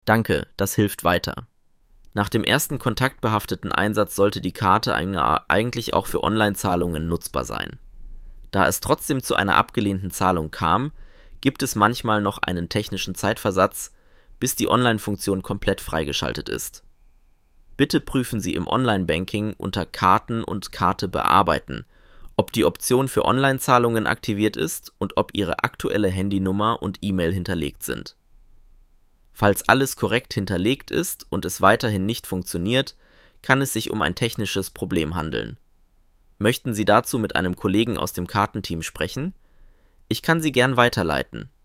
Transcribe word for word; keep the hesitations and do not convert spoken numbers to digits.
Danke, das hilft weiter. Nach dem ersten kontaktbehafteten Einsatz sollte die Karte eigentlich auch für Online-Zahlungen nutzbar sein. Da es trotzdem zu einer abgelehnten Zahlung kam, gibt es manchmal noch einen technischen Zeitversatz, bis die Online-Funktion komplett freigeschaltet ist. Bitte prüfen Sie im Online-Banking unter Karten und Karte bearbeiten, ob die Option für Online-Zahlungen aktiviert ist und ob Ihre aktuelle Handynummer und E-Mail hinterlegt sind. Falls alles korrekt hinterlegt ist und es weiterhin nicht funktioniert, kann es sich um ein technisches Problem handeln. Möchten Sie dazu mit einem Kollegen aus dem Kartenteam sprechen? Ich kann Sie gern weiterleiten.